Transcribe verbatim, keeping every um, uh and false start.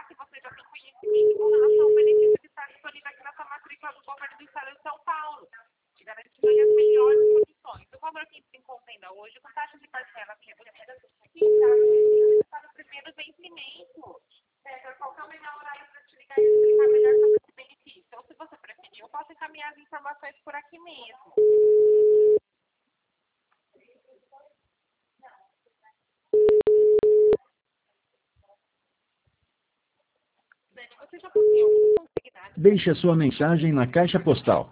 verificar se você já tem conhecimento com relação ao benefício que está disponível aqui na sua matrícula do governo do estado de São Paulo, te garantindo aí as melhores condições. O valor que se encontra ainda hoje, com taxa de parcela que está no primeiro vencimento. César, qual que é o melhor horário para te ligar e explicar melhor sobre esse benefício? Ou se você preferir, eu posso encaminhar as informações por aqui mesmo. Dani, você já possui algum consignado? Deixe a sua mensagem na caixa postal